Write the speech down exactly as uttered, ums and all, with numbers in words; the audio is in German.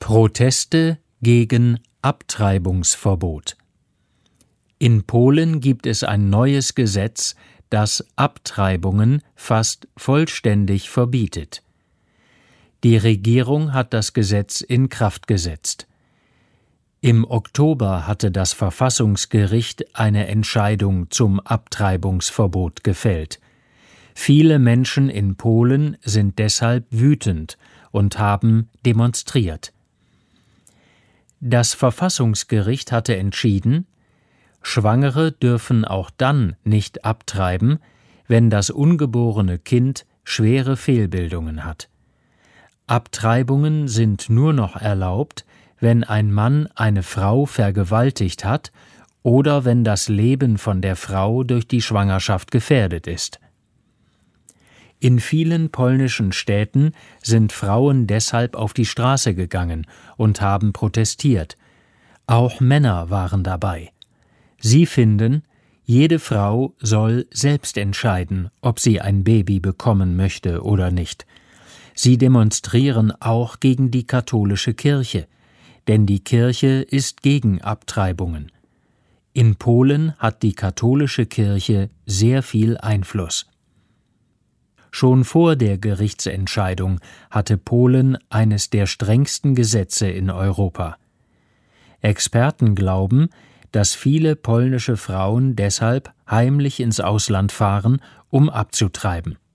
Proteste gegen Abtreibungsverbot. In Polen gibt es ein neues Gesetz, das Abtreibungen fast vollständig verbietet. Die Regierung hat das Gesetz in Kraft gesetzt. Im Oktober hatte das Verfassungsgericht eine Entscheidung zum Abtreibungsverbot gefällt. Viele Menschen in Polen sind deshalb wütend und haben demonstriert. Das Verfassungsgericht hatte entschieden, Schwangere dürfen auch dann nicht abtreiben, wenn das ungeborene Kind schwere Fehlbildungen hat. Abtreibungen sind nur noch erlaubt, wenn ein Mann eine Frau vergewaltigt hat oder wenn das Leben von der Frau durch die Schwangerschaft gefährdet ist. In vielen polnischen Städten sind Frauen deshalb auf die Straße gegangen und haben protestiert. Auch Männer waren dabei. Sie finden, jede Frau soll selbst entscheiden, ob sie ein Baby bekommen möchte oder nicht. Sie demonstrieren auch gegen die katholische Kirche, denn die Kirche ist gegen Abtreibungen. In Polen hat die katholische Kirche sehr viel Einfluss. Schon vor der Gerichtsentscheidung hatte Polen eines der strengsten Gesetze in Europa. Experten glauben, dass viele polnische Frauen deshalb heimlich ins Ausland fahren, um abzutreiben.